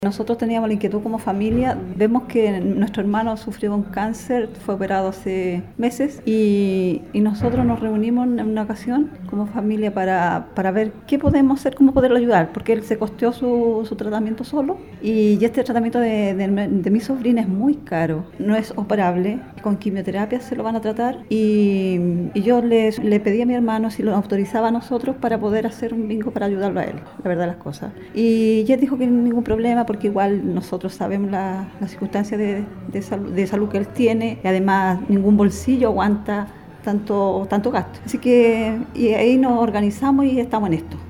Nosotros teníamos la inquietud como familia, vemos que nuestro hermano sufrió un cáncer, fue operado hace meses y nosotros nos reunimos en una ocasión como familia para ver qué podemos hacer, cómo poderlo ayudar, porque él se costeó su tratamiento solo y este tratamiento de mi sobrina es muy caro, no es operable, con quimioterapia se lo van a tratar y yo le pedí a mi hermano si lo autorizaba a nosotros para poder hacer un bingo para ayudarlo a él, la verdad las cosas. Y él dijo que no hay ningún problema porque igual nosotros sabemos las circunstancias de salud que él tiene y además ningún bolsillo aguanta tanto gasto. Así que y ahí nos organizamos y estamos en esto.